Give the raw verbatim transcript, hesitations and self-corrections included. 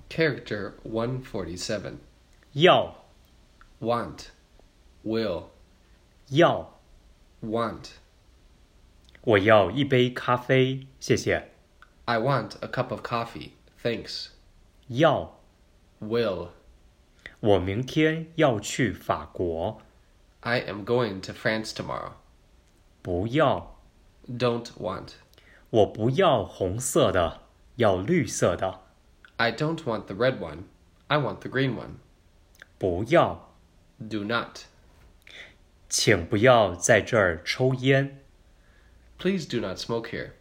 Character one forty-seven. 要 Want. Will. 要 Want. 我要一杯咖啡，谢谢。 I want a cup of coffee. Thanks. 要 Will. 我明天要去法国。 I am going to France tomorrow. 不要 Don't want. 我不要红色的，要绿色的。 I don't want the red one. I want the green one. 不要 Do not. 请不要在这儿抽烟。 Please do not smoke here.